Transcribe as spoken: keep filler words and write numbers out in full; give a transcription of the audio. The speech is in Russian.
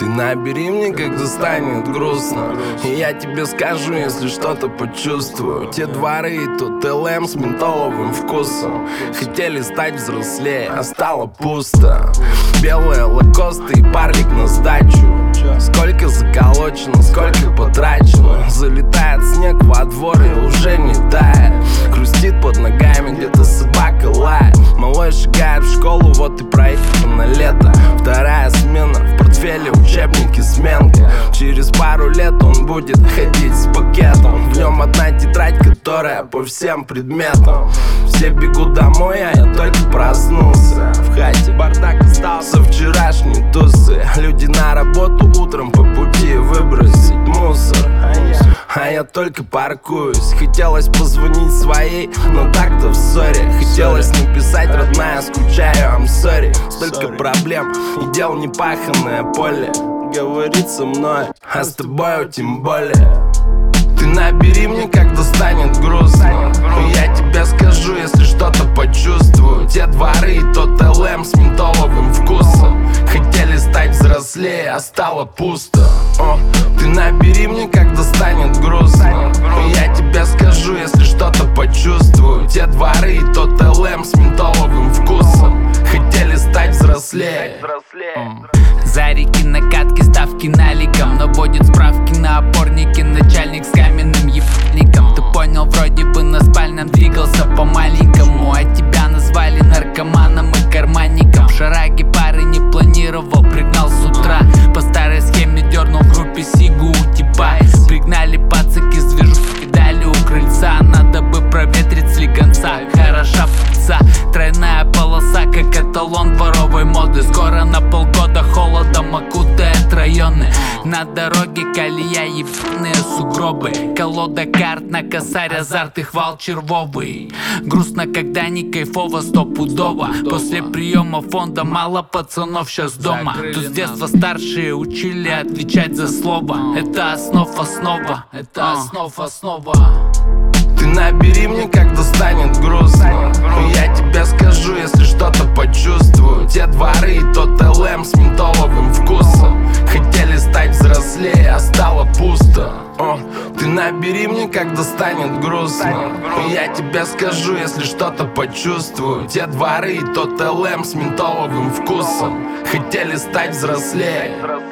набери мне, когда станет грустно, и я тебе скажу, если что-то почувствую. Те дворы и тот эл эм с ментоловым вкусом. Хотели стать взрослее, а стало пусто. Белые лакосты и парлик на сдачу. Сколько заколочено, сколько потрачено. Залетает снег во двор и уже не тает. Хрустит под ногами, где-то собака лает. Малой шагает в школу, вот и проехано лето. Вторая смена, в портфеле учебники сменка. Через пару лет он будет ходить с пакетом. В нем одна тетрадь, которая по всем предметам. Все бегут домой, а я только проснулся. В хате бардак остался вчерашней тусы. Люди на работу утром по пути выбросить мусор, а я только паркуюсь. Хотелось позвонить своей, но так-то в ссоре. Хотелось написать: родная, скучаю, I'm sorry. Столько проблем и дел непаханное поле. Говорит со мной, а с тобой тем более. Ты набери мне, когда станет грустно, и я тебе скажу, если что-то почувствую. Те дворы и тот эл эм с ментоловым вкусом. Хотели стать взрослее, а стало пусто. О, ты набери мне, когда станет грустно, и я тебе скажу, если что-то почувствую. Те дворы и тот эл эм с ментоловым вкусом. Хотели стать взрослее. Зарики, накатки, ставки наликом, но будет справки на опорнике. Начальник с каменным ебальником. Ты понял, вроде бы на спальном двигался по-маленькому, а тебя назвали наркоманом и карманником. В шараге пары не планировал, пригнал с утра. По старой схеме дернул в группе сигу у типа. Пригнали пацаки с движухи, дали у крыльца. Надо бы проветрить слегонца, хороша пца. Тройная полоса, как эталон дворовой моды. Скоро на полгода холодом окутает районы. На дороге колея, ебаные сугробы. Колода карт на косарь, азарт и хвал червовый. Грустно, когда не кайфово, стопудово. После приема фонда мало пацанов сейчас дома. Тут с детства старшие учили отвечать за слово. Это основ основа, это основ основа. Ты набери мне, когда станет грустно, и я тебе скажу, если что-то почувствую. Те дворы и тот эл эм с ментоловым вкусом. Хотели стать взрослее, а стало пусто. О, ты набери мне, когда станет грустно, и я тебе скажу, если что-то почувствую. Те дворы и тот эл эм с ментоловым вкусом. Хотели стать взрослее.